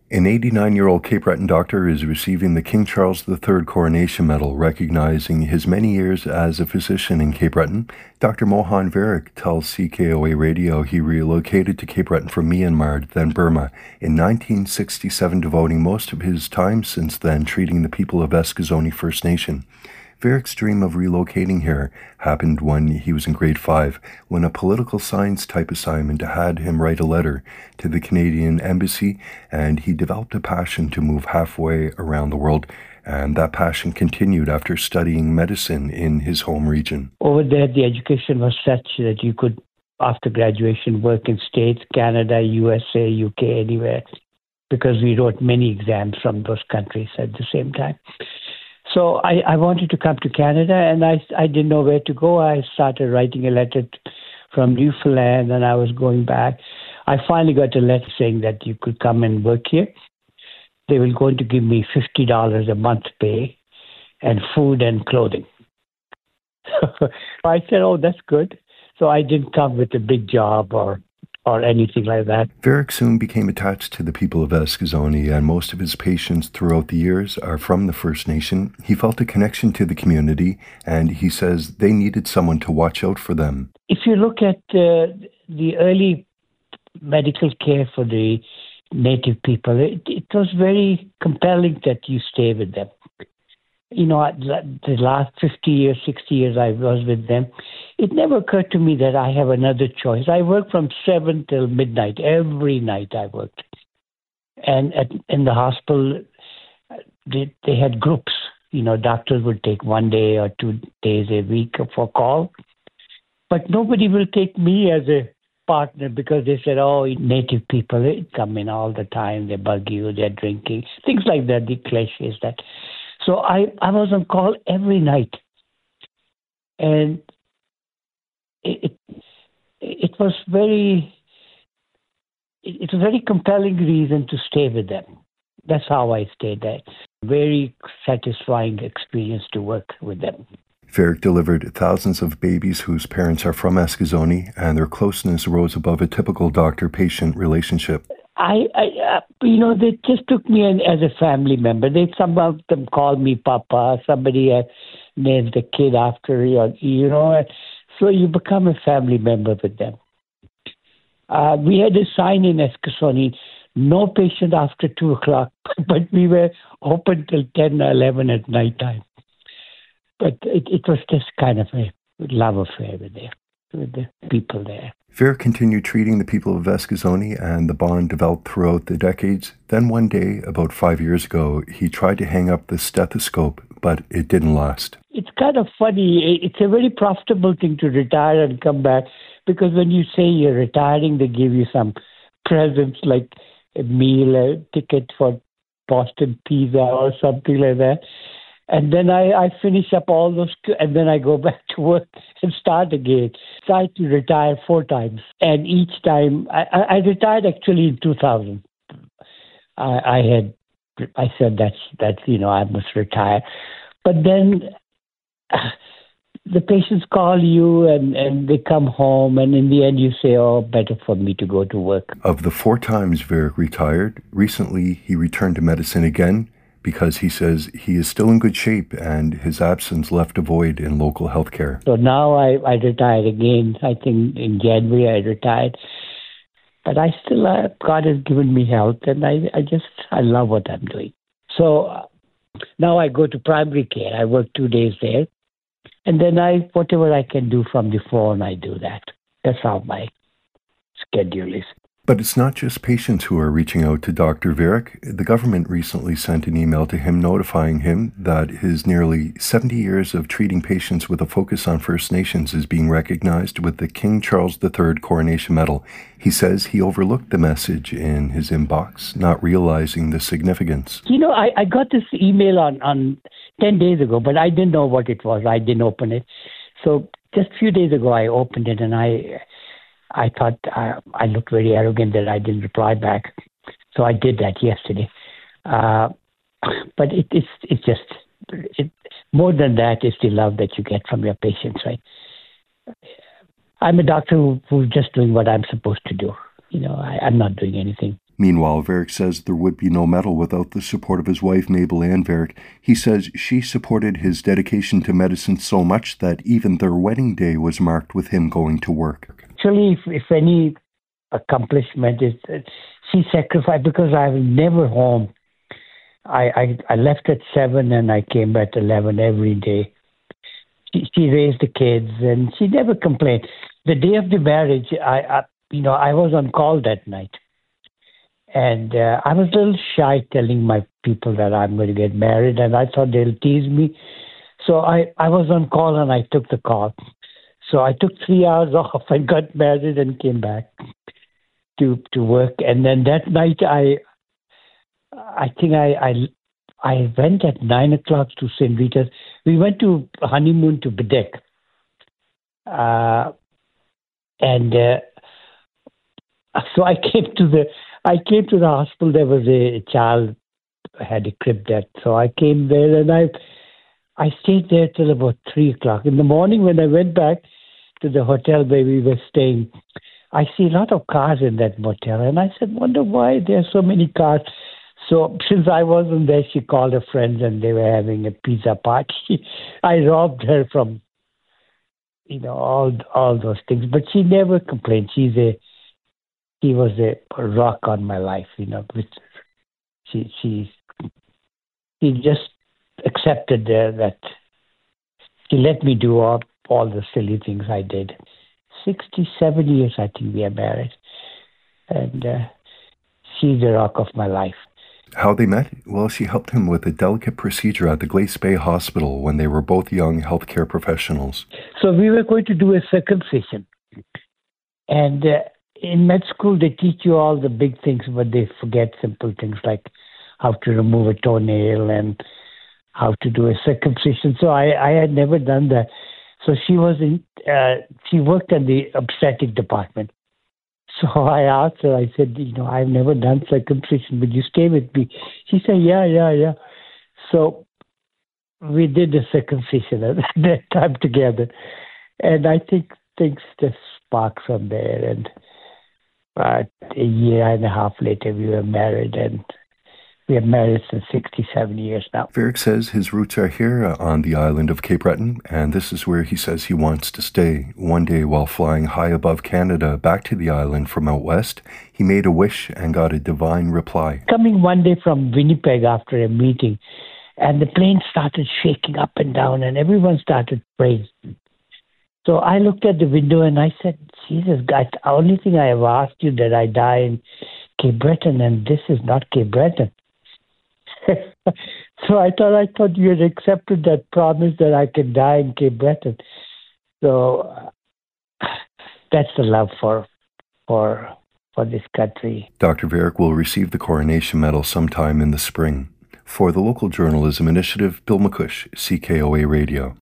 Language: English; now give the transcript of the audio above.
An 89-year-old Cape Breton doctor is receiving the King Charles III Coronation Medal, recognizing his many years as a physician in Cape Breton. Dr. Mohan Virak tells CKOA Radio he relocated to Cape Breton from Myanmar, then Burma, in 1967, devoting most of his time since then treating the people of Eskasoni First Nation. Virak's dream of relocating here happened when he was in grade 5, when a political science type assignment had him write a letter to the Canadian Embassy, and he developed a passion to move halfway around the world, and that passion continued after studying medicine in his home region. Over there, the education was such that you could, after graduation, work in States, Canada, USA, UK, anywhere, because we wrote many exams from those countries at the same time. So I wanted to come to Canada, and I didn't know where to go. I started writing a letter from Newfoundland, and I was going back. I finally got a letter saying that you could come and work here. They were going to give me $50 a month pay and food and clothing. I said, oh, that's good. So I didn't come with a big job or anything like that. Virak soon became attached to the people of Eskasoni, and most of his patients throughout the years are from the First Nation. He felt a connection to the community, and he says they needed someone to watch out for them. If you look at the early medical care for the Native people, it was very compelling that you stay with them. You know, the last 50 years, 60 years I was with them, it never occurred to me that I have another choice. I worked from 7 till midnight. Every night I worked. And in the hospital, they had groups. You know, doctors would take 1 day or 2 days a week for call. But nobody will take me as a partner because they said, oh, Native people, they come in all the time. They bug you, they're drinking. Things like that, the cliches that... So I was on call every night, and it was very compelling reason to stay with them. That's how I stayed there. Very satisfying experience to work with them. Virak delivered thousands of babies whose parents are from Eskasoni, and their closeness rose above a typical doctor-patient relationship. They just took me in as a family member. Some of them called me Papa. Somebody named the kid after you, so you become a family member with them. We had a sign in Eskasoni, no patient after 2 o'clock, but we were open till 10 or 11 at night time. But it was just kind of a love affair with the people there. Virak continued treating the people of Eskasoni, and the bond developed throughout the decades. Then one day, about 5 years ago, he tried to hang up the stethoscope, but it didn't last. It's kind of funny. It's a very profitable thing to retire and come back, because when you say you're retiring, they give you some presents like a meal, a ticket for Boston Pizza or something like that. And then I finish up all those, and then I go back to work and start again. Tried to retire 4 times, and each time I retired actually in 2000. I said that's I must retire, but then the patients call you and they come home, and in the end you say, oh, better for me to go to work. Of the 4 times Virak retired, recently he returned to medicine again, because he says he is still in good shape and his absence left a void in local healthcare. So now I retired again. I think in January I retired. But I still, God has given me health, and I love what I'm doing. So now I go to primary care. I work 2 days there. And then whatever I can do from the phone, I do that. That's how my schedule is. But it's not just patients who are reaching out to Dr. Virak. The government recently sent an email to him notifying him that his nearly 70 years of treating patients with a focus on First Nations is being recognized with the King Charles III Coronation Medal. He says he overlooked the message in his inbox, not realizing the significance. I got this email on 10 days ago, but I didn't know what it was. I didn't open it. So just a few days ago, I opened it, and I thought I looked very arrogant that I didn't reply back. So I did that yesterday. But it's just more than that is the love that you get from your patients, right? I'm a doctor who's just doing what I'm supposed to do. I'm not doing anything. Meanwhile, Varick says there would be no medal without the support of his wife, Mabel Ann Varick. He says she supported his dedication to medicine so much that even their wedding day was marked with him going to work. Actually, if any accomplishment is, she sacrificed, because I was never home. I left at 7 and I came back at 11 every day. She raised the kids and she never complained. The day of the marriage, I was on call that night. And I was a little shy telling my people that I'm going to get married, and I thought they'll tease me. So I was on call and I took the call. So I took 3 hours off and got married and came back to work. And then that night I think I went at 9 o'clock to St. Vitus. We went to honeymoon to Bedek. So I came to the hospital. There was a child had a crib death. So I came there and I stayed there till about 3 o'clock. In the morning when I went back to the hotel where we were staying, I see a lot of cars in that motel. And I said, wonder why there are so many cars. So since I wasn't there, she called her friends and they were having a pizza party. I robbed her from, all those things. But she never complained. She was a rock on my life, She just accepted that she let me do all the silly things I did. 67 years, I think we are married. And she's the rock of my life. How they met? Well, she helped him with a delicate procedure at the Glace Bay Hospital when they were both young healthcare professionals. So we were going to do a circumcision. And in med school, they teach you all the big things, but they forget simple things like how to remove a toenail and how to do a circumcision. So I had never done that. So she worked at the obstetric department. So I asked her, I said, I've never done circumcision. Would you stay with me? She said, yeah. So we did the circumcision at that time together. And I think things just sparked from there. And a year and a half later, we were married, and we have married since 67 years now. Varick says his roots are here on the island of Cape Breton, and this is where he says he wants to stay. One day, while flying high above Canada back to the island from out west, he made a wish and got a divine reply. Coming one day from Winnipeg after a meeting, and the plane started shaking up and down, and everyone started praying. So I looked at the window and I said, Jesus, God, the only thing I have asked you that I die in Cape Breton, and this is not Cape Breton. So I thought you had accepted that promise that I can die in Cape Breton. So that's the love for this country. Dr. Varick will receive the Coronation Medal sometime in the spring. For the Local Journalism Initiative, Bill McCush, CKOA Radio.